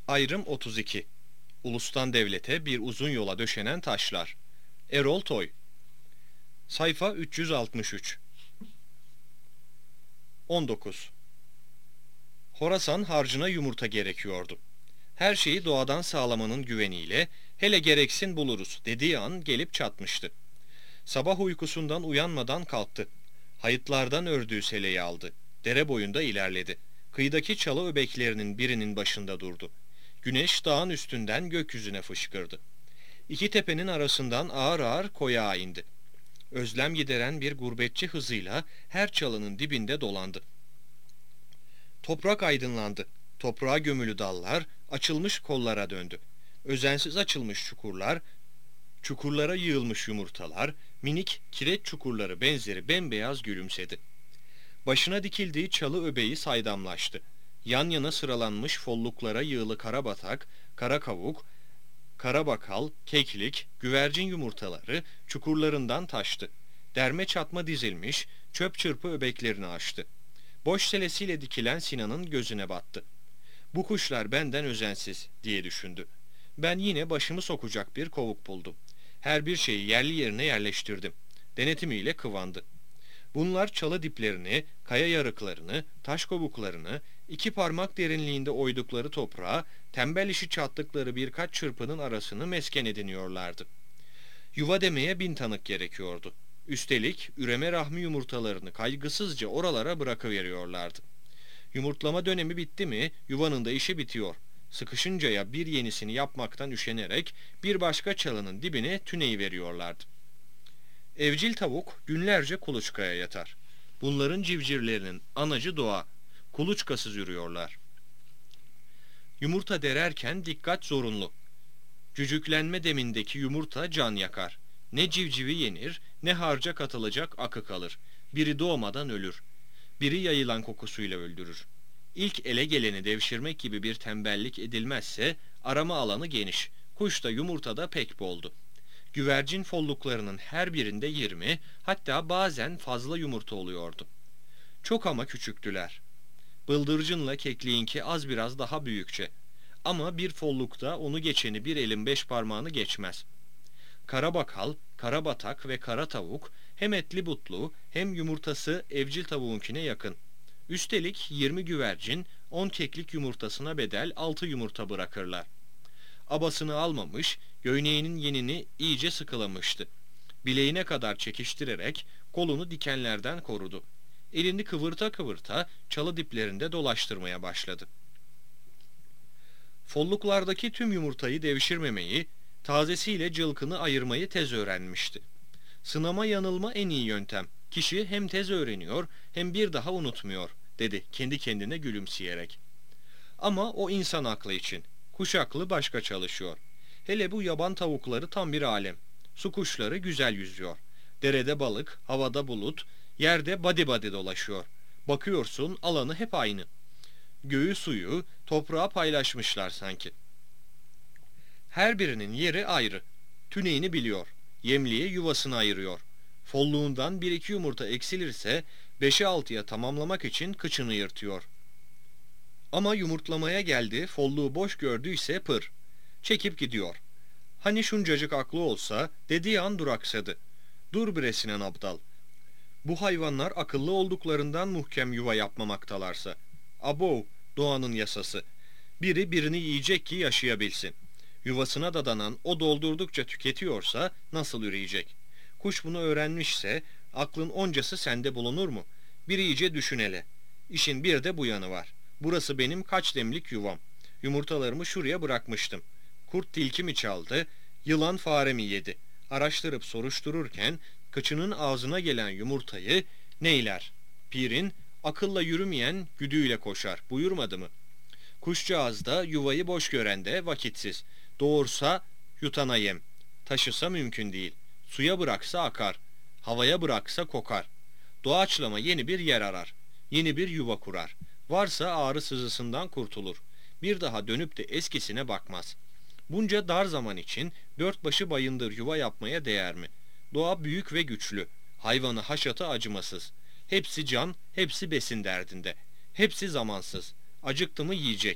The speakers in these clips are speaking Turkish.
Ayrım 32. Ulustan devlete bir uzun yola döşenen taşlar. Erol Toy. Sayfa 363. 19. Horasan harcına yumurta gerekiyordu. Her şeyi doğadan sağlamanın güveniyle hele gereksin buluruz dediği an gelip çatmıştı. Sabah uykusundan uyanmadan kalktı. Hayıtlardan ördüğü seleyi aldı. Dere boyunda ilerledi. Kıyıdaki çalı öbeklerinin birinin başında durdu. Güneş dağın üstünden gökyüzüne fışkırdı. İki tepenin arasından ağır ağır koyağa indi. Özlem gideren bir gurbetçi hızıyla her çalının dibinde dolandı. Toprak aydınlandı. Toprağa gömülü dallar açılmış kollara döndü. Özensiz açılmış çukurlar, çukurlara yığılmış yumurtalar, minik kireç çukurları benzeri bembeyaz gülümsedi. Başına dikildiği çalı öbeği saydamlaştı. Yan yana sıralanmış folluklara yığılı karabatak, kara kavuk, karabakal, keklik, güvercin yumurtaları çukurlarından taştı. Derme çatma dizilmiş, çöp çırpı öbeklerini açtı. Boş selesiyle dikilen Sinan'ın gözüne battı. Bu kuşlar benden özensiz diye düşündü. Ben yine başımı sokacak bir kovuk buldum. Her bir şeyi yerli yerine yerleştirdim. Denetimiyle kıvandı. Bunlar çalı diplerini, kaya yarıklarını, taş kovuklarını, 2 parmak derinliğinde oydukları toprağa, tembel işi çattıkları birkaç çırpının arasını mesken ediniyorlardı. Yuva demeye 1000 tanık gerekiyordu. Üstelik üreme rahmi yumurtalarını kaygısızca oralara bırakıveriyorlardı. Yumurtlama dönemi bitti mi yuvanın da işi bitiyor. Sıkışıncaya bir yenisini yapmaktan üşenerek bir başka çalının dibine tüneyi veriyorlardı. Evcil tavuk günlerce kuluçkaya yatar. Bunların civcivlerinin anacı doğa. Kuluçkasız yürüyorlar. Yumurta dererken dikkat zorunlu. Cücüklenme demindeki yumurta can yakar. Ne civcivi yenir, ne harca katılacak akı kalır. Biri doğmadan ölür. Biri yayılan kokusuyla öldürür. İlk ele geleni devşirmek gibi bir tembellik edilmezse arama alanı geniş. Kuş da yumurtada pek boldu. Güvercin folluklarının her birinde 20, hatta bazen fazla yumurta oluyordu. Çok ama küçüktüler. Bıldırcınla kekliğinki az biraz daha büyükçe. Ama bir follukta onu geçeni bir elin 5 parmağını geçmez. Karabakal, karabatak ve kara tavuk hem etli butlu hem yumurtası evcil tavuğunkine yakın. Üstelik 20 güvercin 10 keklik yumurtasına bedel 6 yumurta bırakırlar. Abasını almamış, göğneğinin yenini iyice sıkılamıştı. Bileğine kadar çekiştirerek kolunu dikenlerden korudu. Elini kıvırta kıvırta çalı diplerinde dolaştırmaya başladı. Folluklardaki tüm yumurtayı devşirmemeyi, tazesiyle cılkını ayırmayı tez öğrenmişti. Sınama yanılma en iyi yöntem. Kişi hem tez öğreniyor hem bir daha unutmuyor, dedi kendi kendine gülümseyerek. Ama o insan aklı için. Kuş aklı başka çalışıyor. Hele bu yaban tavukları tam bir alem. Su kuşları güzel yüzüyor. Derede balık, havada bulut, yerde badi badi dolaşıyor. Bakıyorsun alanı hep aynı. Göğü suyu, toprağa paylaşmışlar sanki. Her birinin yeri ayrı. Tüneğini biliyor. Yemliğe yuvasını ayırıyor. Folluğundan 1-2 yumurta eksilirse 5'e 6'ya tamamlamak için kıçını yırtıyor. Ama yumurtlamaya geldi, folluğu boş gördüyse pır. Çekip gidiyor. Hani şuncacık aklı olsa dediği an duraksadı. Dur bre Sinan Abdal. Bu hayvanlar akıllı olduklarından muhkem yuva yapmamaktalarsa. Abo, doğanın yasası. Biri birini yiyecek ki yaşayabilsin. Yuvasına dadanan o doldurdukça tüketiyorsa nasıl üreyecek? Kuş bunu öğrenmişse aklın oncası sende bulunur mu? Bir iyice düşün hele. İşin bir de bu yanı var. Burası benim kaç demlik yuvam. Yumurtalarımı şuraya bırakmıştım. Kurt tilki mi çaldı, yılan fare mi yedi? Araştırıp soruştururken kıçının ağzına gelen yumurtayı neyler? Pirin akılla yürümeyen güdüyle koşar buyurmadı mı? Kuşcağız da yuvayı boş gören de vakitsiz. Doğursa yutana yem. Taşısa mümkün değil. Suya bıraksa akar. Havaya bıraksa kokar. Doğaçlama yeni bir yer arar. Yeni bir yuva kurar. Varsa ağrı sızısından kurtulur. Bir daha dönüp de eskisine bakmaz. Bunca dar zaman için 4 başı bayındır yuva yapmaya değer mi? Doğa büyük ve güçlü. Hayvanı haşatı acımasız. Hepsi can, hepsi besin derdinde. Hepsi zamansız. Acıktı mı yiyecek.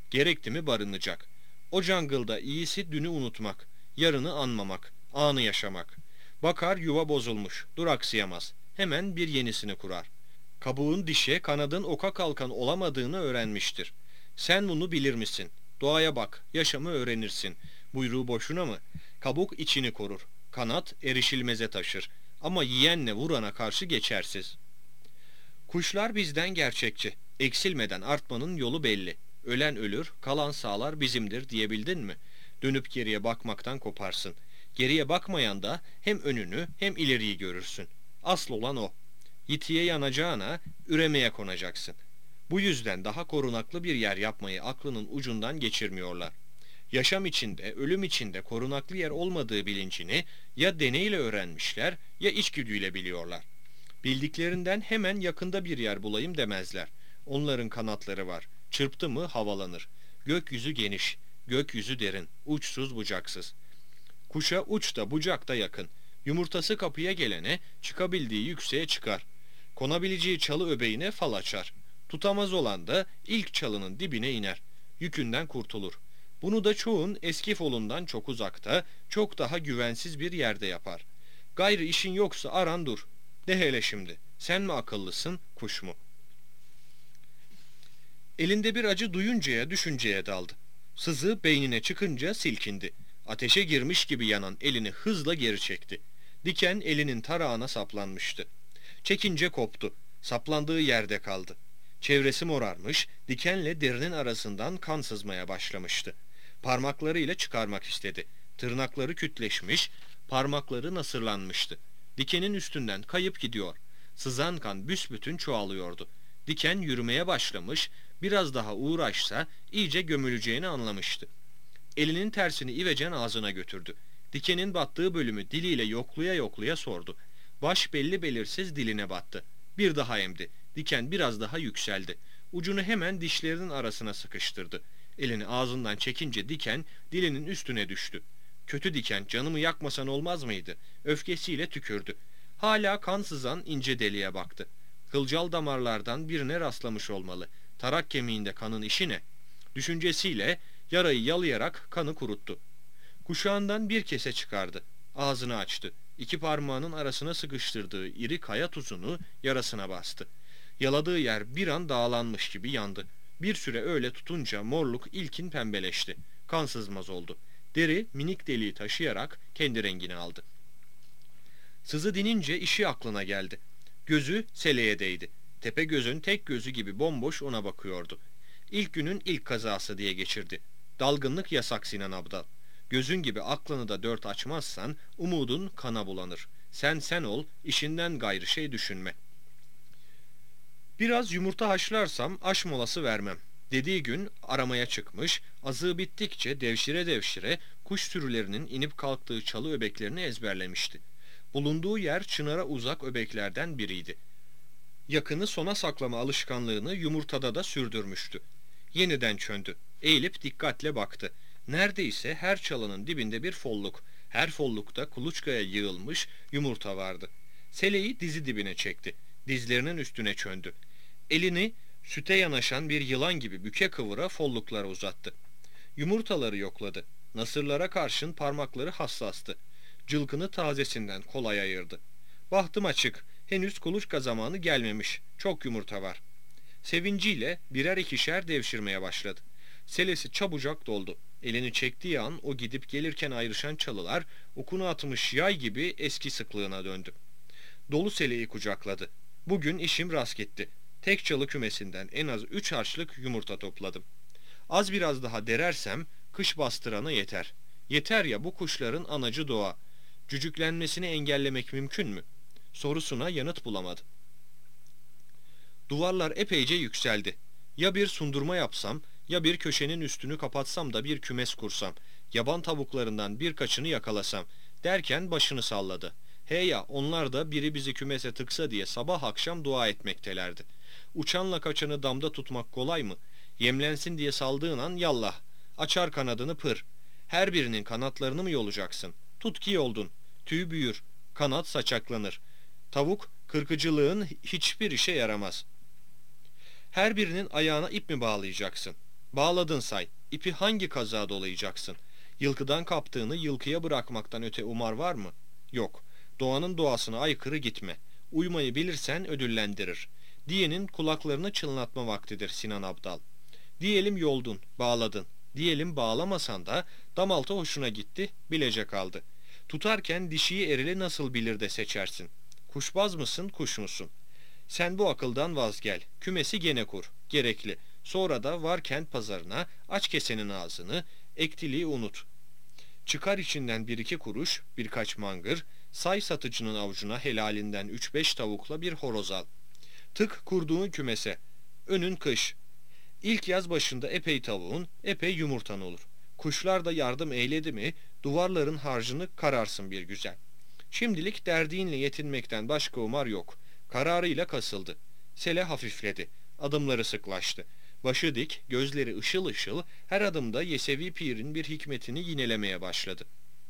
Gerekti mi barınacak. O jungle'da iyisi dünü unutmak, yarını anmamak, anı yaşamak. Bakar yuva bozulmuş, duraksayamaz. Hemen bir yenisini kurar. Kabuğun dişe, kanadın oka kalkan olamadığını öğrenmiştir. Sen bunu bilir misin? Doğaya bak, yaşamı öğrenirsin. Buyruğu boşuna mı? Kabuk içini korur. Kanat erişilmeze taşır. Ama yiyenle vurana karşı geçersiz. Kuşlar bizden gerçekçi. Eksilmeden artmanın yolu belli. Ölen ölür, kalan sağlar bizimdir diyebildin mi? Dönüp geriye bakmaktan koparsın. Geriye bakmayan da hem önünü hem ileriyi görürsün. Asıl olan o. Yitiye yanacağına üremeye konacaksın. Bu yüzden daha korunaklı bir yer yapmayı aklının ucundan geçirmiyorlar. Yaşam içinde, ölüm içinde korunaklı yer olmadığı bilincini ya deneyle öğrenmişler ya içgüdüyle biliyorlar. Bildiklerinden hemen yakında bir yer bulayım demezler. Onların kanatları var. Çırptı mı havalanır. Gökyüzü geniş, gökyüzü derin, uçsuz bucaksız. Kuşa uç da bucak da yakın. Yumurtası kapıya gelene çıkabildiği yükseğe çıkar. Konabileceği çalı öbeğine fal açar. Tutamaz olan da ilk çalının dibine iner. Yükünden kurtulur. Bunu da çoğun eski folundan çok uzakta, çok daha güvensiz bir yerde yapar. Gayrı işin yoksa aran dur. De hele şimdi, sen mi akıllısın, kuş mu? Elinde bir acı duyuncaya düşünceye daldı. Sızı beynine çıkınca silkindi. Ateşe girmiş gibi yanan elini hızla geri çekti. Diken elinin tarağına saplanmıştı. Çekince koptu. Saplandığı yerde kaldı. Çevresi morarmış, dikenle derinin arasından kan sızmaya başlamıştı. Parmaklarıyla çıkarmak istedi. Tırnakları kütleşmiş, parmakları nasırlanmıştı. Dikenin üstünden kayıp gidiyor. Sızan kan büsbütün çoğalıyordu. Diken yürümeye başlamış, biraz daha uğraşsa iyice gömüleceğini anlamıştı. Elinin tersini ivecen ağzına götürdü. Dikenin battığı bölümü diliyle yoklaya yoklaya sordu. Baş belli belirsiz diline battı. Bir daha emdi. Diken biraz daha yükseldi. Ucunu hemen dişlerinin arasına sıkıştırdı. Elini ağzından çekince diken dilinin üstüne düştü. Kötü diken, canımı yakmasan olmaz mıydı? Öfkesiyle tükürdü. Hala kan sızan ince deliğe baktı. Kılcal damarlardan birine rastlamış olmalı. Tarak kemiğinde kanın işi ne? Düşüncesiyle yarayı yalayarak kanı kuruttu. Kuşağından bir kese çıkardı. Ağzını açtı. İki parmağının arasına sıkıştırdığı iri kaya tuzunu yarasına bastı. Yaladığı yer bir an dağlanmış gibi yandı. Bir süre öyle tutunca morluk ilkin pembeleşti. Kan sızmaz oldu. Deri minik deliği taşıyarak kendi rengini aldı. Sızı dinince işi aklına geldi. Gözü seleye değdi. Tepegöz'ün tek gözü gibi bomboş ona bakıyordu. İlk günün ilk kazası diye geçirdi. Dalgınlık yasak Sinan Abdal. Gözün gibi aklını da dört açmazsan umudun kana bulanır. Sen ol, işinden gayrı şey düşünme. Biraz yumurta haşlarsam aş molası vermem. Dediği gün aramaya çıkmış, azığı bittikçe devşire devşire kuş sürülerinin inip kalktığı çalı öbeklerini ezberlemişti. Bulunduğu yer çınara uzak öbeklerden biriydi. Yakını sona saklama alışkanlığını yumurtada da sürdürmüştü. Yeniden çöndü. Eğilip dikkatle baktı. Neredeyse her çalının dibinde bir folluk. Her follukta kuluçkaya yığılmış yumurta vardı. Seleyi dizi dibine çekti. Dizlerinin üstüne çöndü. Elini süte yanaşan bir yılan gibi büke kıvıra folluklara uzattı. Yumurtaları yokladı. Nasırlara karşın parmakları hassastı. Cılkını tazesinden kolay ayırdı. Bahtım açık. Henüz kuluçka zamanı gelmemiş. Çok yumurta var. Sevinciyle birer ikişer devşirmeye başladı. Selesi çabucak doldu. Elini çektiği an o gidip gelirken ayrışan çalılar okunu atmış yay gibi eski sıklığına döndü. Dolu seleyi kucakladı. Bugün işim rast gitti. Tek çalı kümesinden en az 3 harçlık yumurta topladım. Az biraz daha derersem kış bastırana yeter. Yeter ya bu kuşların anacı doğa. Cücüklenmesini engellemek mümkün mü? Sorusuna yanıt bulamadı. Duvarlar epeyce yükseldi. Ya bir sundurma yapsam, ya bir köşenin üstünü kapatsam da bir kümes kursam, yaban tavuklarından birkaçını yakalasam derken başını salladı. He ya, onlar da biri bizi kümese tıksa diye sabah akşam dua etmektelerdi. Uçanla kaçanı damda tutmak kolay mı? Yemlensin diye saldığın an yallah. Açar kanadını pır. Her birinin kanatlarını mı yolacaksın? Tut ki yoldun. Tüy büyür. Kanat saçaklanır. Tavuk kırkıcılığın hiçbir işe yaramaz. Her birinin ayağına ip mi bağlayacaksın? Bağladın say. İpi hangi kazığa dolayacaksın? Yılkıdan kaptığını yılkıya bırakmaktan öte umar var mı? Yok. Doğanın doğasına aykırı gitme. Uymayı bilirsen ödüllendirir. Diyenin kulaklarını çınlatma vaktidir Sinan Abdal. Diyelim yoldun, bağladın. Diyelim bağlamasan da damaltı hoşuna gitti, bilece kaldı. Tutarken dişiyi erili nasıl bilir de seçersin. Kuşbaz mısın, kuş musun? Sen bu akıldan vazgel. Kümesi gene kur. Gerekli. Sonra da var kent pazarına, aç kesenin ağzını, ektiliği unut. Çıkar içinden bir iki kuruş, birkaç mangır, say satıcının avucuna helalinden 3-5 tavukla bir horoz al. Tık kurduğun kümese. Önün kış. İlk yaz başında epey tavuğun, epey yumurtan olur. Kuşlar da yardım eyledi mi, duvarların harcını kararsın bir güzel. Şimdilik derdiğinle yetinmekten başka umar yok. Kararıyla kasıldı. Sele hafifledi. Adımları sıklaştı. Başı dik, gözleri ışıl ışıl, her adımda Yesevi Pir'in bir hikmetini yinelemeye başladı.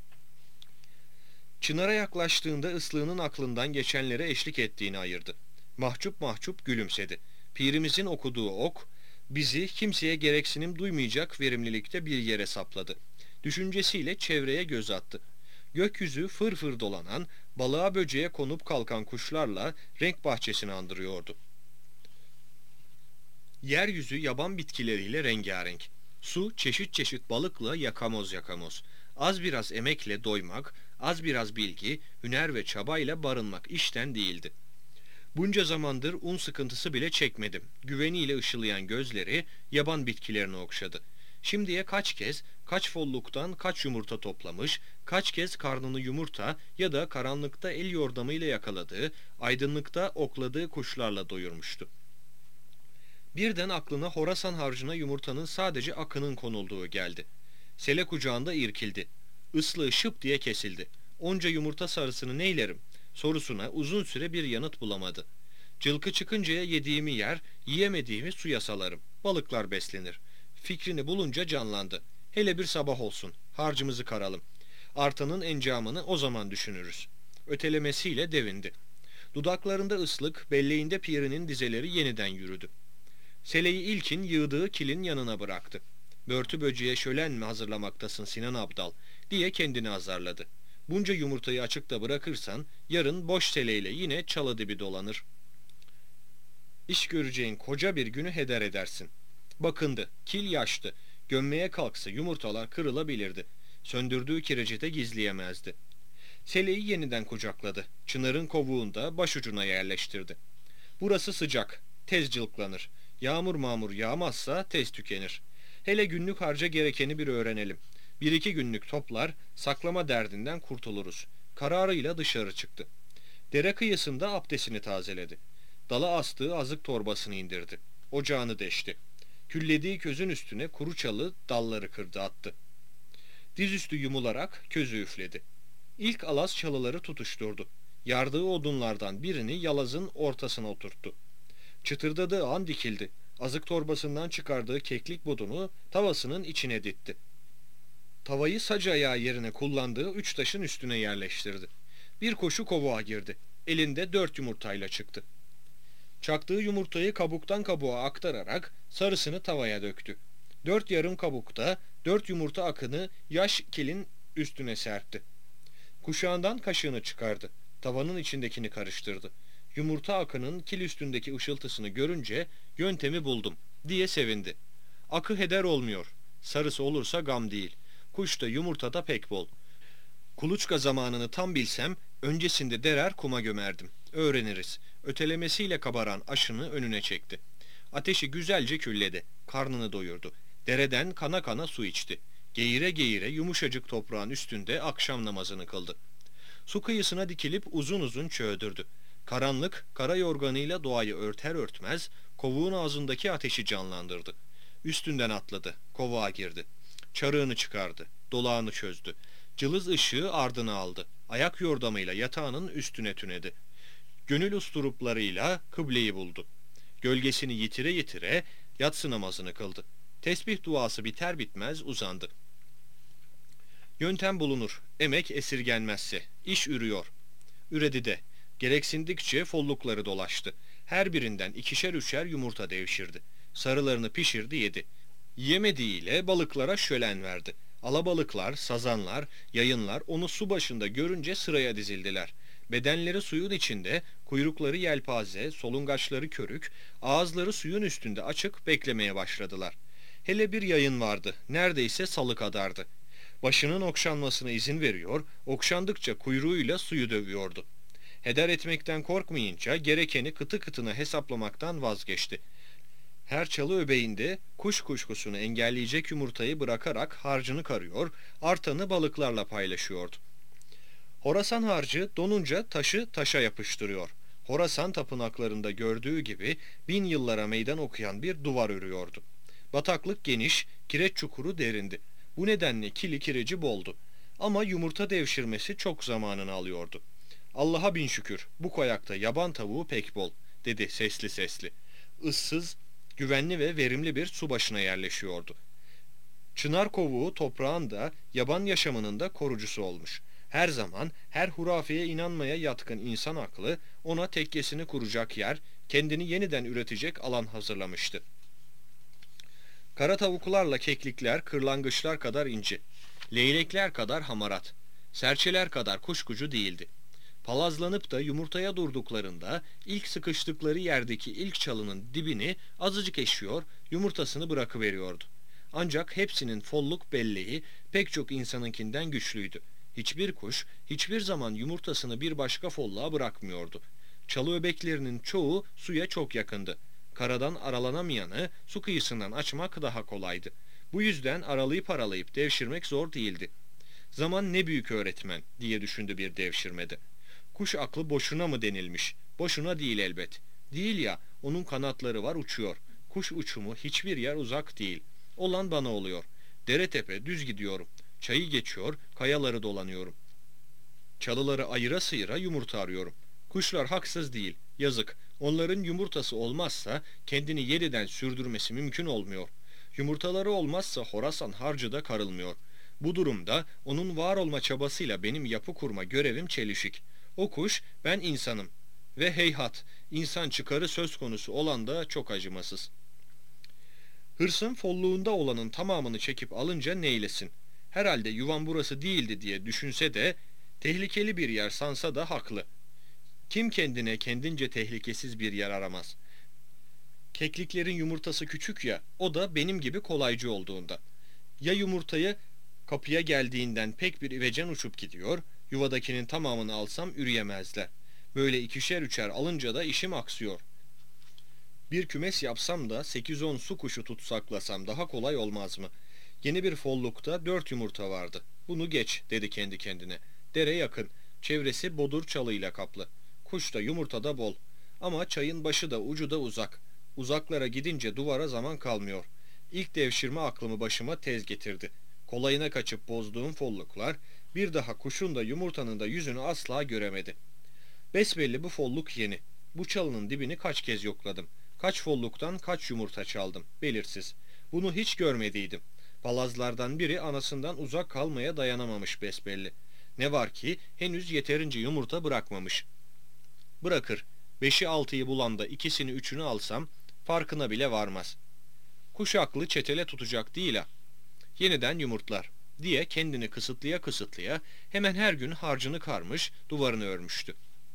Çınar'a yaklaştığında ıslığının aklından geçenlere eşlik ettiğini ayırdı. Mahcup mahcup gülümsedi. Pirimizin okuduğu ok, bizi kimseye gereksinim duymayacak verimlilikte bir yere sapladı. Düşüncesiyle çevreye göz attı. Gökyüzü fır fır dolanan, balığa böceğe konup kalkan kuşlarla renk bahçesini andırıyordu. Yeryüzü yaban bitkileriyle rengarenk. Su çeşit çeşit balıkla yakamoz yakamoz. Az biraz emekle doymak, az biraz bilgi, hüner ve çabayla barınmak işten değildi. Bunca zamandır un sıkıntısı bile çekmedim. Güveniyle ışılayan gözleri yaban bitkilerini okşadı. Şimdiye kaç kez, kaç folluktan kaç yumurta toplamış, kaç kez karnını yumurta ya da karanlıkta el yordamıyla yakaladığı, aydınlıkta okladığı kuşlarla doyurmuştu. Birden aklına Horasan harcına yumurtanın sadece akının konulduğu geldi. Sele kucağında irkildi. Islığı şıp diye kesildi. Onca yumurta sarısını neylerim sorusuna uzun süre bir yanıt bulamadı. Cılkı çıkıncaya yediğimi yer, yiyemediğimi suya salarım. Balıklar beslenir. Fikrini bulunca canlandı. Hele bir sabah olsun. Harcımızı karalım. Artanın encamını o zaman düşünürüz. Ötelemesiyle devindi. Dudaklarında ıslık, belleğinde pirinin dizeleri yeniden yürüdü. Seleyi ilkin yığdığı kilin yanına bıraktı. Börtü böceğe şölen mi hazırlamaktasın Sinan Abdal diye kendini azarladı. Bunca yumurtayı açıkta bırakırsan yarın boş seleyle yine çalı dibi dolanır. İş göreceğin koca bir günü heder edersin. Bakındı, kil yaştı. Gömmeye kalksa yumurtalar kırılabilirdi. Söndürdüğü kireci de gizleyemezdi. Seleyi yeniden kucakladı. Çınarın kovuğunda başucuna yerleştirdi. Burası sıcak, tez cılklanır. Yağmur mağmur yağmazsa tez tükenir. Hele günlük harca gerekeni bir öğrenelim. Bir iki günlük toplar, saklama derdinden kurtuluruz. Kararıyla dışarı çıktı. Dere kıyısında abdestini tazeledi. Dala astığı azık torbasını indirdi. Ocağını deşti. Küllediği közün üstüne kuru çalı dalları kırdı attı. Dizüstü yumularak közü üfledi. İlk alaz çalıları tutuşturdu. Yardığı odunlardan birini yalazın ortasına oturttu. Çıtırdadığı an dikildi. Azık torbasından çıkardığı keklik budunu tavasının içine ditti. Tavayı sac ayağı yerine kullandığı 3 taşın üstüne yerleştirdi. Bir koşu kovuğa girdi. Elinde 4 yumurtayla çıktı. Çaktığı yumurtayı kabuktan kabuğa aktararak sarısını tavaya döktü. 4 yarım kabukta 4 yumurta akını yaş kilin üstüne serpti. Kuşağından kaşığını çıkardı. Tavanın içindekini karıştırdı. Yumurta akının kil üstündeki ışıltısını görünce yöntemi buldum diye sevindi. Akı heder olmuyor. Sarısı olursa gam değil. Kuş da yumurta da pek bol. Kuluçka zamanını tam bilsem öncesinde derer kuma gömerdim. Öğreniriz. Ötelemesiyle kabaran aşını önüne çekti. Ateşi güzelce külledi. Karnını doyurdu. Dereden kana kana su içti. Geğire geğire yumuşacık toprağın üstünde akşam namazını kıldı. Su kıyısına dikilip uzun uzun çöğdürdü. Karanlık, kara yorganıyla doğayı örter örtmez, kovuğun ağzındaki ateşi canlandırdı. Üstünden atladı, kovuğa girdi. Çarığını çıkardı, dolağını çözdü. Cılız ışığı ardına aldı. Ayak yordamıyla yatağının üstüne tünedi. Gönül usturuplarıyla kıbleyi buldu. Gölgesini yitire yitire yatsı namazını kıldı. Tesbih duası biter bitmez uzandı. Yöntem bulunur, emek esirgenmezse, iş ürüyor. Üredi de, gereksindikçe follukları dolaştı. Her birinden ikişer üçer yumurta devşirdi. Sarılarını pişirdi yedi. Yemediğiyle balıklara şölen verdi. Alabalıklar, sazanlar, yayınlar onu su başında görünce sıraya dizildiler. Bedenleri suyun içinde, kuyrukları yelpaze, solungaçları körük, ağızları suyun üstünde açık beklemeye başladılar. Hele bir yayın vardı, neredeyse salı kadardı. Başının okşanmasına izin veriyor, okşandıkça kuyruğuyla suyu dövüyordu. Heder etmekten korkmayınca gerekeni kıtı kıtına hesaplamaktan vazgeçti. Her çalı öbeğinde kuş kuşkusunu engelleyecek yumurtayı bırakarak harcını karıyor, artanı balıklarla paylaşıyordu. Horasan harcı donunca taşı taşa yapıştırıyor. Horasan tapınaklarında gördüğü gibi 1000 yıllara meydan okuyan bir duvar örüyordu. Bataklık geniş, kireç çukuru derindi. Bu nedenle kili kireci boldu. Ama yumurta devşirmesi çok zamanını alıyordu. Allah'a bin şükür, bu koyakta yaban tavuğu pek bol, dedi sesli sesli. Issız, güvenli ve verimli bir su başına yerleşiyordu. Çınar kovuğu toprağın da, yaban yaşamının da korucusu olmuş. Her zaman, her hurafeye inanmaya yatkın insan aklı, ona tekkesini kuracak yer, kendini yeniden üretecek alan hazırlamıştı. Kara tavuklarla keklikler, kırlangıçlar kadar ince, leylekler kadar hamarat, serçeler kadar kuşkucu değildi. Palazlanıp da yumurtaya durduklarında ilk sıkıştıkları yerdeki ilk çalının dibini azıcık eşiyor, yumurtasını bırakıveriyordu. Ancak hepsinin folluk belleği pek çok insanınkinden güçlüydü. Hiçbir kuş hiçbir zaman yumurtasını bir başka folluğa bırakmıyordu. Çalı öbeklerinin çoğu suya çok yakındı. Karadan aralanamayanı su kıyısından açmak daha kolaydı. Bu yüzden aralayıp devşirmek zor değildi. Zaman ne büyük öğretmen diye düşündü bir devşirmede. Kuş aklı boşuna mı denilmiş? Boşuna değil elbet. Değil ya, onun kanatları var, uçuyor. Kuş uçumu hiçbir yer uzak değil. Olan bana oluyor. Dere tepe düz gidiyorum. Çayı geçiyor, kayaları dolanıyorum. Çalıları ayıra sıyıra yumurta arıyorum. Kuşlar haksız değil, yazık. Onların yumurtası olmazsa kendini yeniden sürdürmesi mümkün olmuyor. Yumurtaları olmazsa Horasan harcı da karılmıyor. Bu durumda onun var olma çabasıyla benim yapı kurma görevim çelişik. O kuş, ben insanım. Ve heyhat, insan çıkarı söz konusu olan da çok acımasız. Hırsın folluğunda olanın tamamını çekip alınca neylesin? Herhalde yuvan burası değildi diye düşünse de, tehlikeli bir yer sansa da haklı. Kim kendine kendince tehlikesiz bir yer aramaz? Kekliklerin yumurtası küçük ya, o da benim gibi kolaycı olduğunda. Ya yumurtayı kapıya geldiğinden pek bir ivecen uçup gidiyor, yuvadakinin tamamını alsam üreyemezler. Böyle ikişer üçer alınca da işim aksıyor. Bir kümes yapsam da 8-10 su kuşu tutsaklasam daha kolay olmaz mı? Yeni bir follukta 4 yumurta vardı. Bunu geç, dedi kendi kendine. Dere yakın, çevresi bodur çalıyla kaplı. Kuş da yumurta da bol. Ama çayın başı da ucu da uzak. Uzaklara gidince duvara zaman kalmıyor. İlk devşirme aklımı başıma tez getirdi. Kolayına kaçıp bozduğum folluklar, bir daha kuşun da yumurtanın da yüzünü asla göremedi. Besbelli bu folluk yeni. Bu çalının dibini kaç kez yokladım. Kaç folluktan kaç yumurta çaldım, belirsiz. Bunu hiç görmediydim. Palazlardan biri anasından uzak kalmaya dayanamamış besbelli. Ne var ki henüz yeterince yumurta bırakmamış. Bırakır. 5'i 6'yı bulan da ikisini üçünü alsam farkına bile varmaz. Kuş aklı çetele tutacak değil ha. Yeniden yumurtlar diye kendini kısıtlaya hemen her gün harcını karmış, duvarını örmüştü.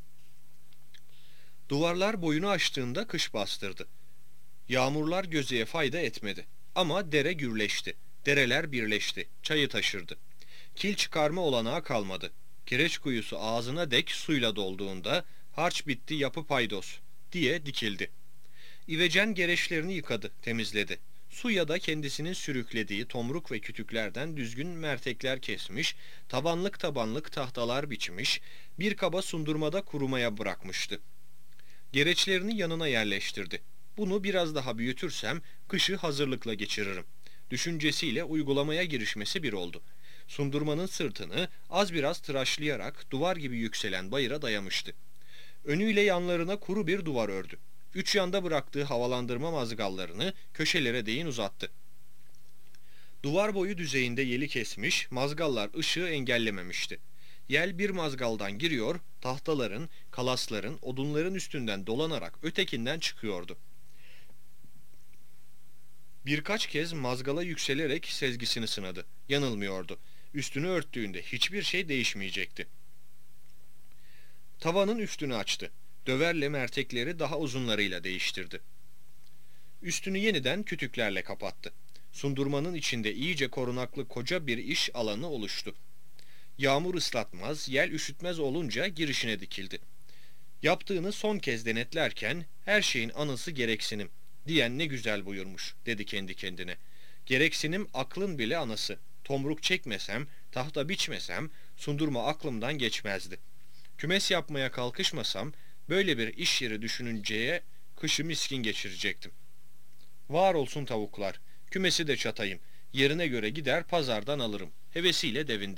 Duvarlar boyunu aştığında kış bastırdı. Yağmurlar gözeye fayda etmedi. Ama dere gürleşti. Dereler birleşti. Çayı taşırdı. Kil çıkarma olanağı kalmadı. Kireç kuyusu ağzına dek suyla dolduğunda harç bitti yapı paydos diye dikildi. İvecen gereçlerini yıkadı, temizledi. Su ya da kendisinin sürüklediği tomruk ve kütüklerden düzgün mertekler kesmiş, tabanlık tahtalar biçmiş, bir kaba sundurmada kurumaya bırakmıştı. Gereçlerini yanına yerleştirdi. Bunu biraz daha büyütürsem kışı hazırlıkla geçiririm. Düşüncesiyle uygulamaya girişmesi bir oldu. Sundurmanın sırtını az biraz tıraşlayarak duvar gibi yükselen bayıra dayamıştı. Önüyle yanlarına kuru bir duvar ördü. 3 yanda bıraktığı havalandırma mazgallarını köşelere değin uzattı. Duvar boyu düzeyinde yeli kesmiş, mazgallar ışığı engellememişti. Yel bir mazgaldan giriyor, tahtaların, kalasların, odunların üstünden dolanarak ötekinden çıkıyordu. Birkaç kez mazgala yükselerek sezgisini sınadı. Yanılmıyordu. Üstünü örttüğünde hiçbir şey değişmeyecekti. Tavanın üstünü açtı. Döverle mertekleri daha uzunlarıyla değiştirdi. Üstünü yeniden kütüklerle kapattı. Sundurmanın içinde iyice korunaklı koca bir iş alanı oluştu. Yağmur ıslatmaz, yel üşütmez olunca girişine dikildi. Yaptığını son kez denetlerken her şeyin anası gereksinim diyen ne güzel buyurmuş dedi kendi kendine. Gereksinim aklın bile anası. Tomruk çekmesem, tahta biçmesem sundurma aklımdan geçmezdi. Kümes yapmaya kalkışmasam böyle bir iş yeri düşününceye kışı miskin geçirecektim. Var olsun tavuklar, kümesi de çatayım, yerine göre gider pazardan alırım. Hevesiyle devindi.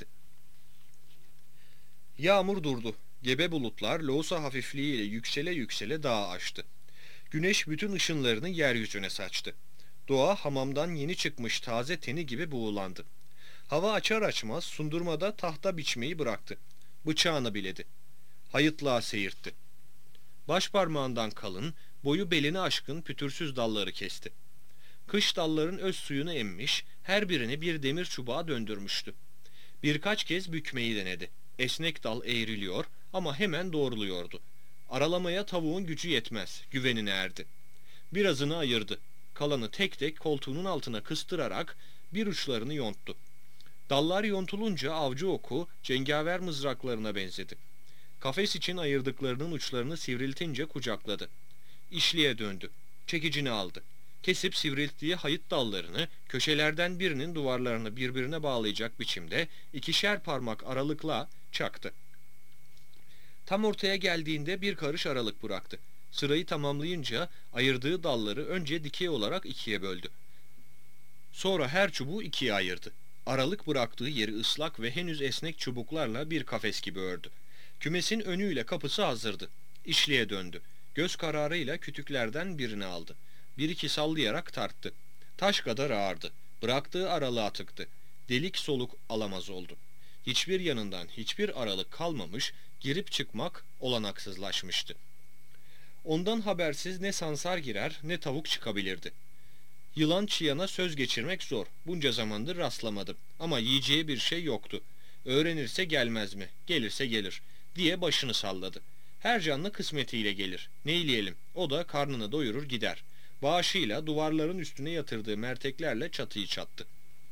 Yağmur durdu. Gebe bulutlar loğusa hafifliğiyle yüksele yüksele dağı aştı. Güneş bütün ışınlarını yeryüzüne saçtı. Doğa hamamdan yeni çıkmış taze teni gibi buğulandı. Hava açar açmaz sundurmada tahta biçmeyi bıraktı. Bıçağını biledi. Hayıtlığa seyirtti. Baş parmağından kalın, boyu belini aşkın pütürsüz dalları kesti. Kış dalların öz suyunu emmiş, her birini bir demir çubuğa döndürmüştü. Birkaç kez bükmeyi denedi. Esnek dal eğriliyor ama hemen doğruluyordu. Aralamaya tavuğun gücü yetmez, güvenine erdi. Birazını ayırdı. Kalanı tek tek koltuğunun altına kıstırarak bir uçlarını yonttu. Dallar yontulunca avcı oku cengaver mızraklarına benzedi. Kafes için ayırdıklarının uçlarını sivriltince kucakladı. İşliğe döndü. Çekicini aldı. Kesip sivrilttiği hayıt dallarını köşelerden birinin duvarlarını birbirine bağlayacak biçimde 2'şer parmak aralıkla çaktı. Tam ortaya geldiğinde bir karış aralık bıraktı. Sırayı tamamlayınca ayırdığı dalları önce dikey olarak 2'ye böldü. Sonra her çubuğu 2'ye ayırdı. Aralık bıraktığı yeri ıslak ve henüz esnek çubuklarla bir kafes gibi ördü. Kümesin önüyle kapısı hazırdı. İşliğe döndü. Göz kararıyla kütüklerden birini aldı. Bir iki sallayarak tarttı. Taş kadar ağırdı. Bıraktığı aralığa tıktı. Delik soluk alamaz oldu. Hiçbir yanından hiçbir aralık kalmamış, girip çıkmak olanaksızlaşmıştı. Ondan habersiz ne sansar girer ne tavuk çıkabilirdi. Yılan çıyana söz geçirmek zor. Bunca zamandır rastlamadım. Ama yiyeceği bir şey yoktu. Öğrenirse gelmez mi? Gelirse gelir diye başını salladı. Her canlı kısmetiyle gelir. Neyleyelim? O da karnını doyurur gider. Bağışıyla duvarların üstüne yatırdığı merteklerle çatıyı çattı.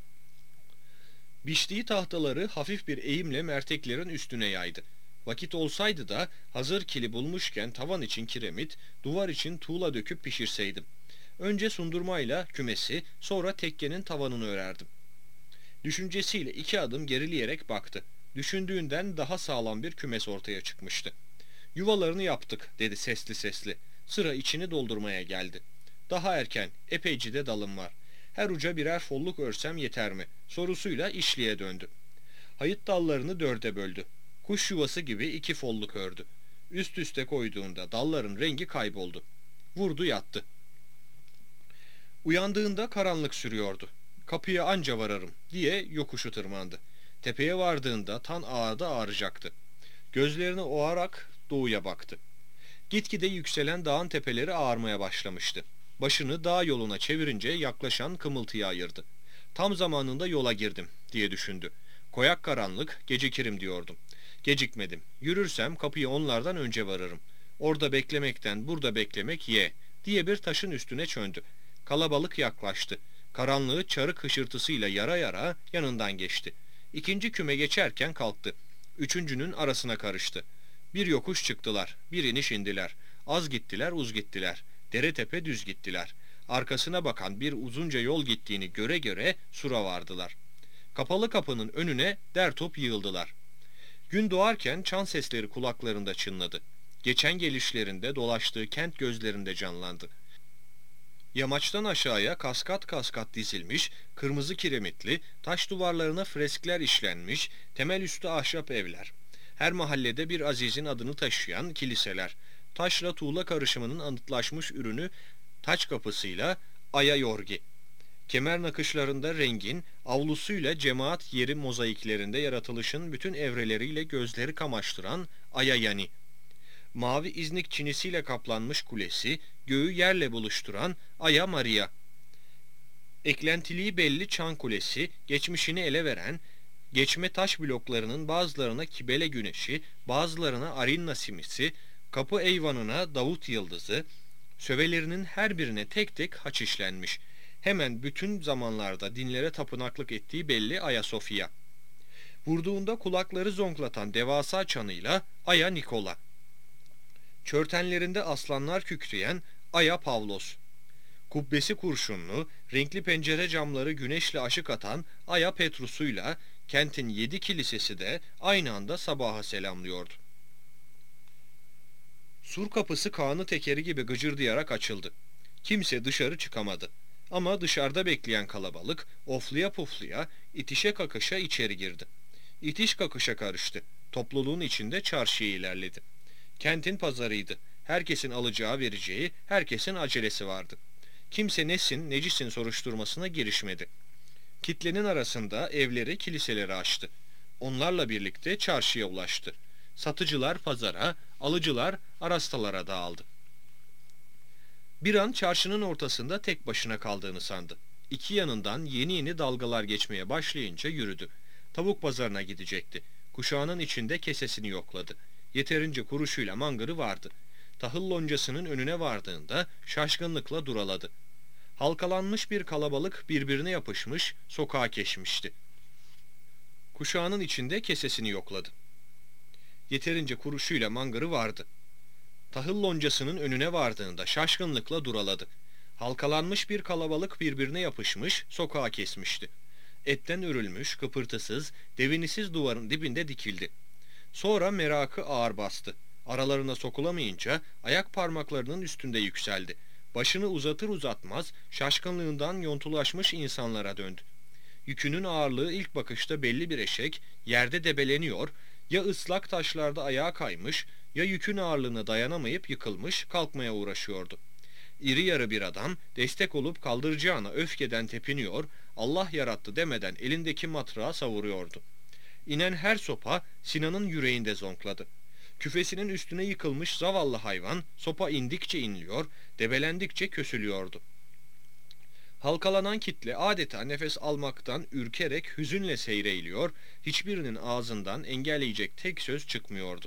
Biçtiği tahtaları hafif bir eğimle merteklerin üstüne yaydı. Vakit olsaydı da hazır kili bulmuşken tavan için kiremit, duvar için tuğla döküp pişirseydim. Önce sundurmayla kümesi, sonra tekkenin tavanını örerdim. Düşüncesiyle 2 adım gerileyerek baktı. Düşündüğünden daha sağlam bir kümes ortaya çıkmıştı. Yuvalarını yaptık dedi sesli sesli. Sıra içini doldurmaya geldi. Daha erken, epeyci de dalım var. Her uca birer folluk örsem yeter mi? Sorusuyla işliğe döndü. Hayıt dallarını 4'e böldü. Kuş yuvası gibi 2 folluk ördü. Üst üste koyduğunda dalların rengi kayboldu. Vurdu yattı. Uyandığında karanlık sürüyordu. Kapıya anca vararım diye yokuşu tırmandı. Tepeye vardığında tan ağırda ağrıyacaktı. Gözlerini ovarak doğuya baktı. Gitgide yükselen dağın tepeleri ağarmaya başlamıştı. Başını dağ yoluna çevirince yaklaşan kımıltıya ayırdı. Tam zamanında yola girdim diye düşündü. Koyak karanlık, gecikirim diyordum. Gecikmedim. Yürürsem kapıya onlardan önce varırım. Orada beklemekten burada beklemek diye bir taşın üstüne çöndü. Kalabalık yaklaştı. Karanlığı çarık hışırtısıyla yara yara yanından geçti. 2. küme geçerken kalktı. 3.'nün arasına karıştı. Bir yokuş çıktılar, bir iniş indiler. Az gittiler, uz gittiler. Dere tepe düz gittiler. Arkasına bakan bir uzunca yol gittiğini göre göre sura vardılar. Kapalı kapının önüne dertop yığıldılar. Gün doğarken çan sesleri kulaklarında çınladı. Geçen gelişlerinde dolaştığı kent gözlerinde canlandı. Yamaçtan aşağıya kaskat kaskat dizilmiş, kırmızı kiremitli, taş duvarlarına freskler işlenmiş, temel üstü ahşap evler. Her mahallede bir azizin adını taşıyan kiliseler. Taşla tuğla karışımının anıtlaşmış ürünü taç kapısıyla aya yorgi. Kemer nakışlarında rengin, avlusuyla cemaat yeri mozaiklerinde yaratılışın bütün evreleriyle gözleri kamaştıran aya yani. Mavi iznik çinisiyle kaplanmış kulesi, göğü yerle buluşturan Aya Maria. Eklentiliği belli çan kulesi, geçmişini ele veren, geçme taş bloklarının bazılarına Kibele güneşi, bazılarına Arinna simisi, kapı eyvanına Davut yıldızı, sövelerinin her birine tek tek haç işlenmiş. Hemen bütün zamanlarda dinlere tapınaklık ettiği belli Ayasofya. Vurduğunda kulakları zonklatan devasa çanıyla Aya Nikola. Çörtenlerinde aslanlar kükreyen Aya Pavlos. Kubbesi kurşunlu, renkli pencere camları güneşle aşık atan Aya Petrus'uyla kentin 7 kilisesi de aynı anda sabaha selamlıyordu. Sur kapısı Kağan'ı tekeri gibi gıcırdayarak açıldı. Kimse dışarı çıkamadı. Ama dışarıda bekleyen kalabalık ofluya pufluya, itişe kakışa içeri girdi. İtiş kakışa karıştı. Topluluğun içinde çarşıya ilerledi. Kentin pazarıydı. Herkesin alacağı vereceği, herkesin acelesi vardı. Kimse nesin, necisin soruşturmasına girişmedi. Kitlenin arasında evleri, kiliseleri açtı. Onlarla birlikte çarşıya ulaştı. Satıcılar pazara, alıcılar arastalara dağıldı. Bir an çarşının ortasında tek başına kaldığını sandı. İki yanından yeni yeni dalgalar geçmeye başlayınca yürüdü. Tavuk pazarına gidecekti. Kuşağının içinde kesesini yokladı. Yeterince kuruşuyla mangırı vardı. Tahıl loncasının önüne vardığında şaşkınlıkla duraladı. Halkalanmış bir kalabalık birbirine yapışmış, sokağa geçmişti. Kuşağının içinde kesesini yokladı. Yeterince kuruşuyla mangırı vardı. Tahıl loncasının önüne vardığında şaşkınlıkla duraladı. Halkalanmış bir kalabalık birbirine yapışmış, sokağa kesmişti. Etten örülmüş, kıpırtısız, devinisiz duvarın dibinde dikildi. Sonra merakı ağır bastı. Aralarına sokulamayınca ayak parmaklarının üstünde yükseldi. Başını uzatır uzatmaz şaşkınlığından yontulaşmış insanlara döndü. Yükünün ağırlığı ilk bakışta belli bir eşek yerde debeleniyor, ya ıslak taşlarda ayağa kaymış, ya yükün ağırlığına dayanamayıp yıkılmış, kalkmaya uğraşıyordu. İri yarı bir adam destek olup kaldıracağına öfkeden tepiniyor, Allah yarattı demeden elindeki matrağı savuruyordu. İnen her sopa Sinan'ın yüreğinde zonkladı. Küfesinin üstüne yıkılmış zavallı hayvan sopa indikçe inliyor, debelendikçe kösülüyordu. Halkalanan kitle adeta nefes almaktan ürkerek hüzünle seyreyliyor, hiçbirinin ağzından engelleyecek tek söz çıkmıyordu.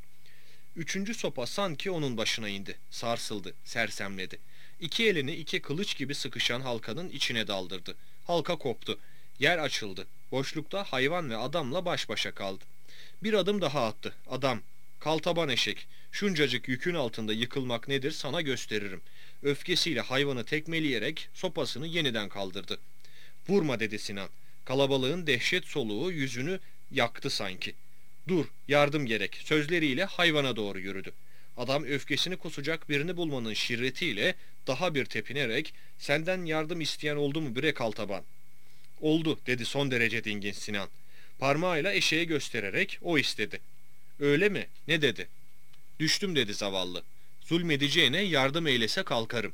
Üçüncü sopa sanki onun başına indi, sarsıldı, sersemledi. İki elini iki kılıç gibi sıkışan halkanın içine daldırdı. Halka koptu, yer açıldı. Boşlukta hayvan ve adamla baş başa kaldı. Bir adım daha attı. Adam, kaltaban eşek, şuncacık yükün altında yıkılmak nedir sana gösteririm. Öfkesiyle hayvanı tekmeleyerek sopasını yeniden kaldırdı. Vurma dedi Sinan. Kalabalığın dehşet soluğu yüzünü yaktı sanki. Dur, yardım gerek sözleriyle hayvana doğru yürüdü. Adam öfkesini kusacak birini bulmanın şirretiyle daha bir tepinerek senden yardım isteyen oldu mu bre kaltaban? Oldu dedi son derece dingin Sinan. Parmağıyla eşeğe göstererek o istedi. Öyle mi? Ne dedi? Düştüm dedi zavallı. Zulmedeceğine yardım eylese kalkarım.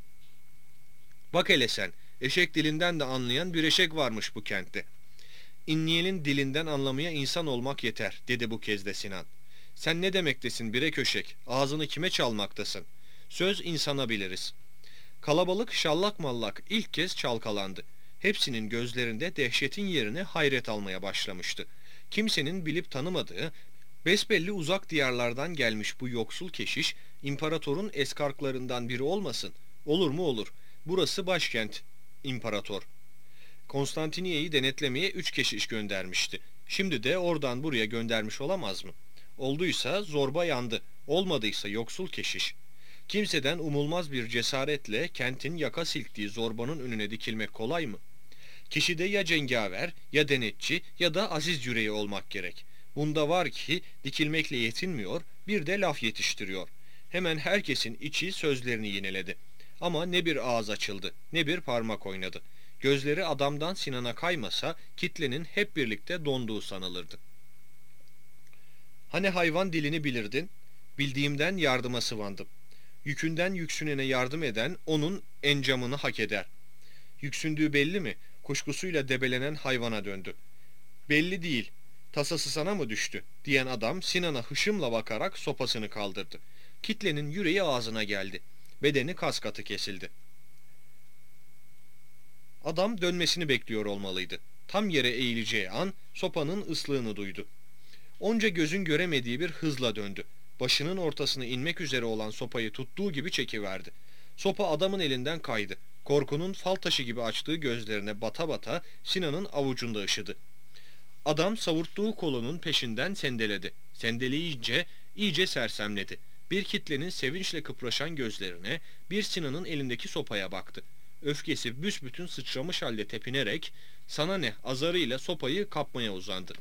Bak hele sen, eşek dilinden de anlayan bir eşek varmış bu kentte. İnniyenin dilinden anlamaya insan olmak yeter, dedi bu kez de Sinan. Sen ne demektesin bire köşek, ağzını kime çalmaktasın? Söz insana biliriz. Kalabalık şallak mallak ilk kez çalkalandı. Hepsinin gözlerinde dehşetin yerine hayret almaya başlamıştı. Kimsenin bilip tanımadığı, besbelli uzak diyarlardan gelmiş bu yoksul keşiş, imparatorun eskarklarından biri olmasın. Olur mu olur, burası başkent, imparator. Konstantiniye'yi denetlemeye 3 keşiş göndermişti. Şimdi de oradan buraya göndermiş olamaz mı? Olduysa zorba yandı, olmadıysa yoksul keşiş. Kimseden umulmaz bir cesaretle kentin yaka silktiği zorbanın önüne dikilmek kolay mı? Kişide ya cengaver, ya denetçi ya da aziz yüreği olmak gerek. Bunda var ki dikilmekle yetinmiyor, bir de laf yetiştiriyor. Hemen herkesin içi sözlerini yineledi. Ama ne bir ağız açıldı, ne bir parmak oynadı. Gözleri adamdan Sinan'a kaymasa kitlenin hep birlikte donduğu sanılırdı. Hani hayvan dilini bilirdin, bildiğimden yardıma sıvandım. Yükünden yüksünene yardım eden onun encamını hak eder. Yüksündüğü belli mi? Kuşkusuyla debelenen hayvana döndü. Belli değil, tasası sana mı düştü? Diyen adam Sinan'a hışımla bakarak sopasını kaldırdı. Kitlenin yüreği ağzına geldi. Bedeni kas katı kesildi. Adam dönmesini bekliyor olmalıydı. Tam yere eğileceği an sopanın ıslığını duydu. Onca gözün göremediği bir hızla döndü. Başının ortasına inmek üzere olan sopayı tuttuğu gibi çekiverdi. Sopa adamın elinden kaydı. Korkunun fal taşı gibi açtığı gözlerine bata bata Sinan'ın avucunda ışıdı. Adam savurttuğu kolunun peşinden sendeledi. Sendeleyince iyice sersemledi. Bir kitlenin sevinçle kıpraşan gözlerine, bir Sinan'ın elindeki sopaya baktı. Öfkesi büsbütün sıçramış halde tepinerek, "Sana ne?" azarıyla sopayı kapmaya uzandı.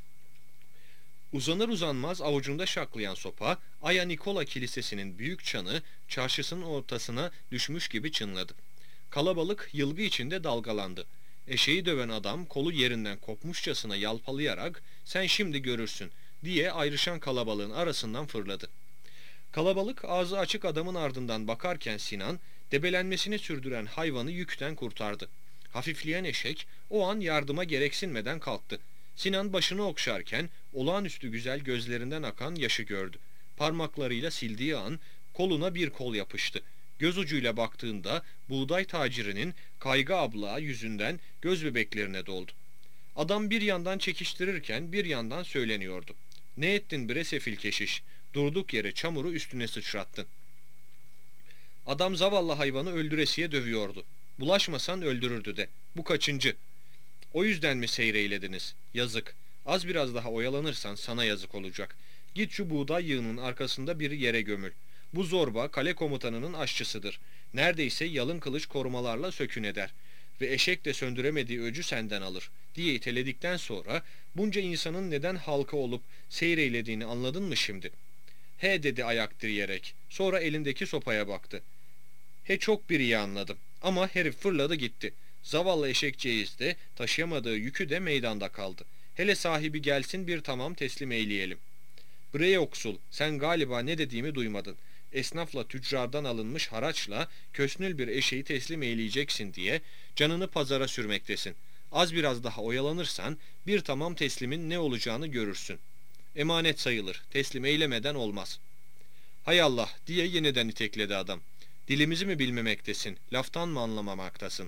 Uzanır uzanmaz avucunda şaklayan sopa, Aya Nikola Kilisesi'nin büyük çanı çarşısının ortasına düşmüş gibi çınladı. Kalabalık yılgı içinde dalgalandı. Eşeği döven adam kolu yerinden kopmuşçasına yalpalayarak "Sen şimdi görürsün" diye ayrışan kalabalığın arasından fırladı. Kalabalık ağzı açık adamın ardından bakarken Sinan, debelenmesini sürdüren hayvanı yükten kurtardı. Hafifleyen eşek o an yardıma gereksinmeden kalktı. Sinan başını okşarken olağanüstü güzel gözlerinden akan yaşı gördü. Parmaklarıyla sildiği an koluna bir kol yapıştı. Göz ucuyla baktığında buğday tacirinin kaygı ablağı yüzünden göz bebeklerine doldu. Adam bir yandan çekiştirirken bir yandan söyleniyordu. "Ne ettin bre sefil keşiş? Durduk yere çamuru üstüne sıçrattın." Adam zavallı hayvanı öldüresiye dövüyordu. "Bulaşmasan öldürürdü de. Bu kaçıncı? O yüzden mi seyreylediniz? Yazık. Az biraz daha oyalanırsan sana yazık olacak. Git şu buğday yığının arkasında bir yere gömül. Bu zorba kale komutanının aşçısıdır. Neredeyse yalın kılıç korumalarla sökün eder. Ve eşek de söndüremediği öcü senden alır" diye iteledikten sonra, "Bunca insanın neden halka olup seyreylediğini anladın mı şimdi?" "He" dedi ayak direyerek. Sonra elindeki sopaya baktı. "He, çok bir iyi anladım. Ama herif fırladı gitti. Zavallı eşekceğiz de taşıyamadığı yükü de meydanda kaldı. Hele sahibi gelsin bir tamam teslim eyleyelim." "Bre yoksul, sen galiba ne dediğimi duymadın. Esnafla tüccardan alınmış haraçla kösnül bir eşeği teslim eyleyeceksin diye canını pazara sürmektesin. Az biraz daha oyalanırsan bir tamam teslimin ne olacağını görürsün. Emanet sayılır, teslim eylemeden olmaz." "Hay Allah" diye yeniden itekledi adam. "Dilimizi mi bilmemektesin, laftan mı anlamamaktasın?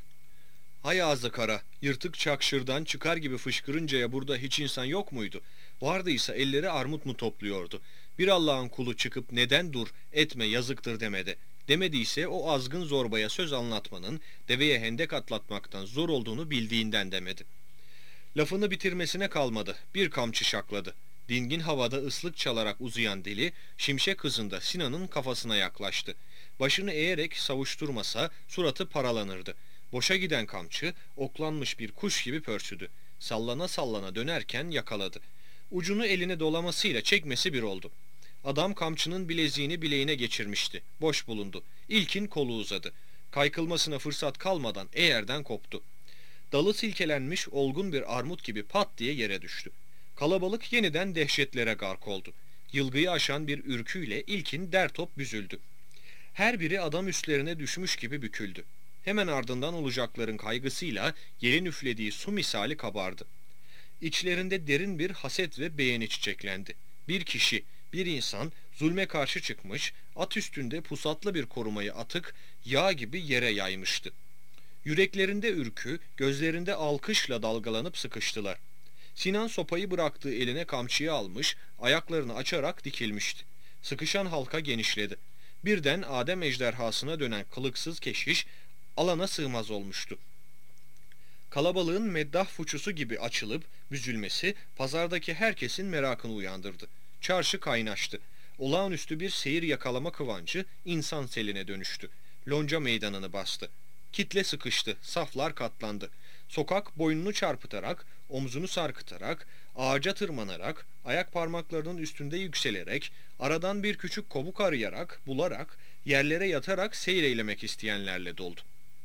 Hay ağzı kara, yırtık çakşırdan çıkar gibi fışkırıncaya burada hiç insan yok muydu? Vardıysa elleri armut mu topluyordu? Bir Allah'ın kulu çıkıp neden dur, etme, yazıktır demedi. Demediyse o azgın zorbaya söz anlatmanın, deveye hendek atlatmaktan zor olduğunu bildiğinden demedi." Lafını bitirmesine kalmadı. Bir kamçı şakladı. Dingin havada ıslık çalarak uzayan dili şimşek hızında Sinan'ın kafasına yaklaştı. Başını eğerek savuşturmasa suratı paralanırdı. Boşa giden kamçı oklanmış bir kuş gibi pörsüdü. Sallana sallana dönerken yakaladı. Ucunu eline dolamasıyla çekmesi bir oldu. Adam kamçının bileziğini bileğine geçirmişti. Boş bulundu. İlkin kolu uzadı. Kaykılmasına fırsat kalmadan eğerden koptu. Dalı silkelenmiş olgun bir armut gibi pat diye yere düştü. Kalabalık yeniden dehşetlere gark oldu. Yılgıyı aşan bir ürküyle ilkin dertop büzüldü. Her biri adam üstlerine düşmüş gibi büküldü. Hemen ardından olacakların kaygısıyla yerin üflediği su misali kabardı. İçlerinde derin bir haset ve beğeni çiçeklendi. Bir kişi, bir insan zulme karşı çıkmış, at üstünde pusatlı bir korumayı atık, yağ gibi yere yaymıştı. Yüreklerinde ürkü, gözlerinde alkışla dalgalanıp sıkıştılar. Sinan sopayı bıraktığı eline kamçıyı almış, ayaklarını açarak dikilmişti. Sıkışan halka genişledi. Birden Adem ejderhasına dönen kılıksız keşiş alana sığmaz olmuştu. Kalabalığın meddah fuçusu gibi açılıp büzülmesi pazardaki herkesin merakını uyandırdı. Çarşı kaynaştı. Olağanüstü bir seyir yakalama kıvancı insan seline dönüştü. Lonca meydanını bastı. Kitle sıkıştı, saflar katlandı. Sokak boynunu çarpıtarak, omzunu sarkıtarak, ağaca tırmanarak, ayak parmaklarının üstünde yükselerek, aradan bir küçük kovuk arayarak, bularak, yerlere yatarak seyreylemek isteyenlerle doldu.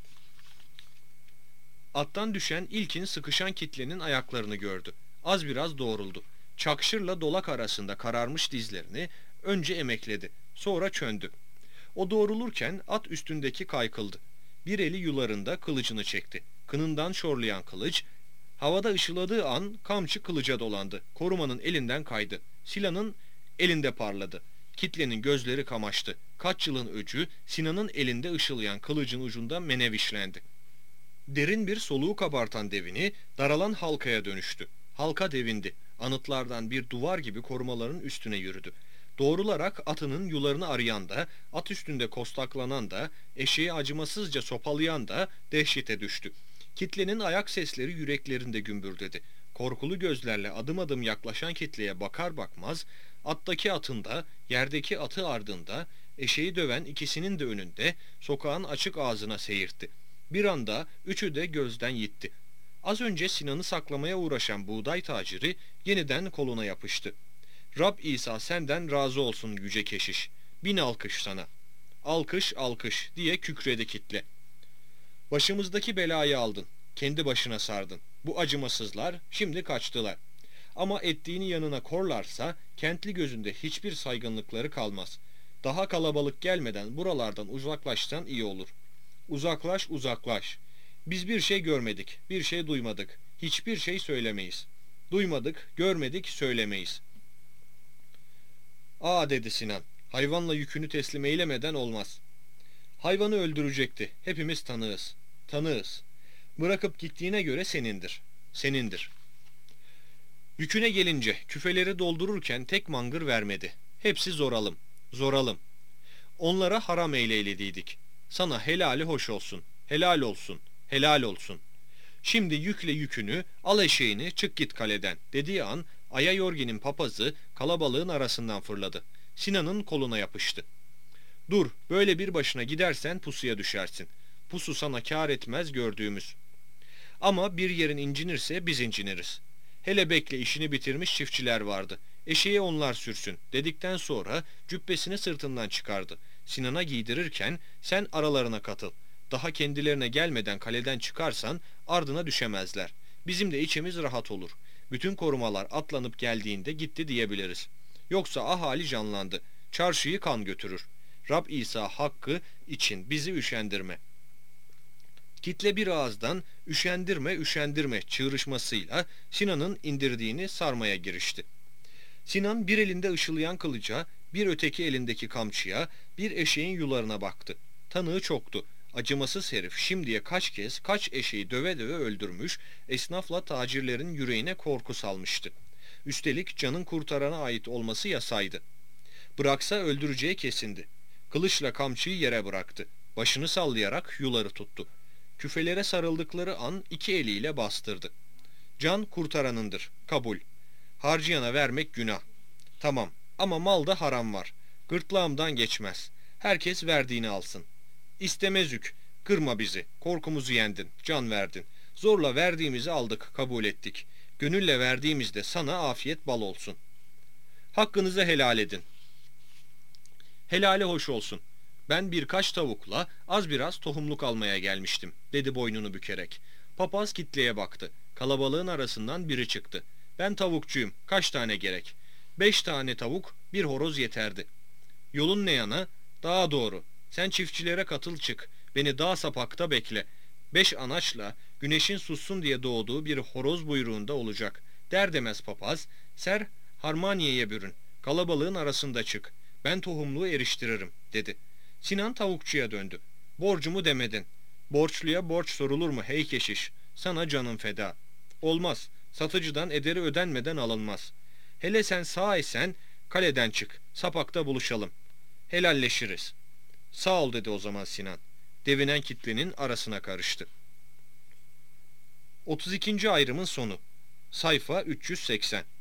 Attan düşen ilkin sıkışan kitlenin ayaklarını gördü. Az biraz doğruldu. Çakşırla dolak arasında kararmış dizlerini önce emekledi, sonra çöndü. O doğrulurken at üstündeki kaykıldı. Bir eli yularında kılıcını çekti. Kınından şorlayan kılıç, havada ışıladığı an kamçı kılıca dolandı. Korumanın elinden kaydı. Silahın elinde parladı. Kitlenin gözleri kamaştı. Kaç yılın öcü Sinan'ın elinde ışıldayan kılıcın ucunda menevişlendi. Derin bir soluğu kabartan devini daralan halkaya dönüştü. Halka devindi. Anıtlardan bir duvar gibi korumaların üstüne yürüdü. Doğrularak atının yularını arayan da, at üstünde kostaklanan da, eşeği acımasızca sopalayan da dehşete düştü. Kitlenin ayak sesleri yüreklerinde gümbürdedi. Korkulu gözlerle adım adım yaklaşan kitleye bakar bakmaz, attaki atın da, yerdeki atı ardında, eşeği döven ikisinin de önünde, sokağın açık ağzına seyirtti. Bir anda üçü de gözden yitti. Az önce Sinan'ı saklamaya uğraşan buğday taciri yeniden koluna yapıştı. Rab İsa senden razı olsun yüce keşiş. Bin alkış sana. Alkış alkış diye kükredi kitle. Başımızdaki belayı aldın. Kendi başına sardın. Bu acımasızlar şimdi kaçtılar. Ama ettiğini yanına korlarsa kentli gözünde hiçbir saygınlıkları kalmaz. Daha kalabalık gelmeden buralardan uzaklaşsan iyi olur. Uzaklaş uzaklaş. Biz bir şey görmedik, bir şey duymadık. Hiçbir şey söylemeyiz. Duymadık, görmedik, söylemeyiz. Aa dedi Sinan. Hayvanla yükünü teslim eylemeden olmaz. Hayvanı öldürecekti. Hepimiz tanığız. Tanığız. Bırakıp gittiğine göre senindir. Senindir. Yüküne gelince küfeleri doldururken tek mangır vermedi. Hepsi zoralım. Zoralım. Onlara haram eylediydik. Sana helali hoş olsun. Helal olsun. Helal olsun. Şimdi yükle yükünü, al eşeğini, çık git kaleden dediği an Aya Yorgi'nin papazı kalabalığın arasından fırladı. Sinan'ın koluna yapıştı. Dur, böyle bir başına gidersen pusuya düşersin. Pusu sana kâr etmez gördüğümüz. Ama bir yerin incinirse biz inciniriz. Hele bekle işini bitirmiş çiftçiler vardı. Eşeğe onlar sürsün dedikten sonra cübbesini sırtından çıkardı. Sinan'a giydirirken sen aralarına katıl. Daha kendilerine gelmeden kaleden çıkarsan ardına düşemezler. Bizim de içimiz rahat olur. Bütün korumalar atlanıp geldiğinde gitti diyebiliriz. Yoksa ahali canlandı. Çarşıyı kan götürür. Rab İsa hakkı için bizi üşendirme. Kitle bir ağızdan üşendirme üşendirme çığrışmasıyla Sinan'ın indirdiğini sarmaya girişti. Sinan bir elinde ışıldayan kılıca, bir öteki elindeki kamçıya, bir eşeğin yularına baktı. Tanığı çoktu. Acımasız herif şimdiye kaç kez kaç eşeği döve döve öldürmüş, esnafla tacirlerin yüreğine korku salmıştı. Üstelik canın kurtarana ait olması yasaydı. Bıraksa öldüreceği kesindi. Kılıçla kamçıyı yere bıraktı. Başını sallayarak yuları tuttu. Küfelere sarıldıkları an iki eliyle bastırdı. Can kurtaranındır, kabul. Harcayana vermek günah. Tamam ama malda haram var. Gırtlağımdan geçmez. Herkes verdiğini alsın. İstemez yük. Kırma bizi. Korkumuzu yendin. Can verdin. Zorla verdiğimizi aldık, kabul ettik. Gönülle verdiğimizde sana afiyet bal olsun. Hakkınızı helal edin. Helale hoş olsun. Ben birkaç tavukla az biraz tohumluk almaya gelmiştim, dedi boynunu bükerek. Papaz kitleye baktı. Kalabalığın arasından biri çıktı. Ben tavukçuyum. Kaç tane gerek? 5 tane tavuk, bir horoz yeterdi. Yolun ne yana? Daha doğru. Sen çiftçilere katıl çık. Beni dağ sapakta bekle. 5 anaçla güneşin sussun diye doğduğu bir horoz buyruğunda olacak. Der demez papaz, ser harmaniyeye bürün. Kalabalığın arasında çık. Ben tohumluğu eriştiririm, dedi. Sinan tavukçuya döndü. Borcumu demedin. Borçluya borç sorulur mu hey keşiş? Sana canım feda. Olmaz. Satıcıdan ederi ödenmeden alınmaz. Hele sen sağ isen kaleden çık. Sapakta buluşalım. Helalleşiriz. Sağ ol dedi o zaman Sinan. Devinen kitlenin arasına karıştı. 32. ayrımın sonu. Sayfa 380.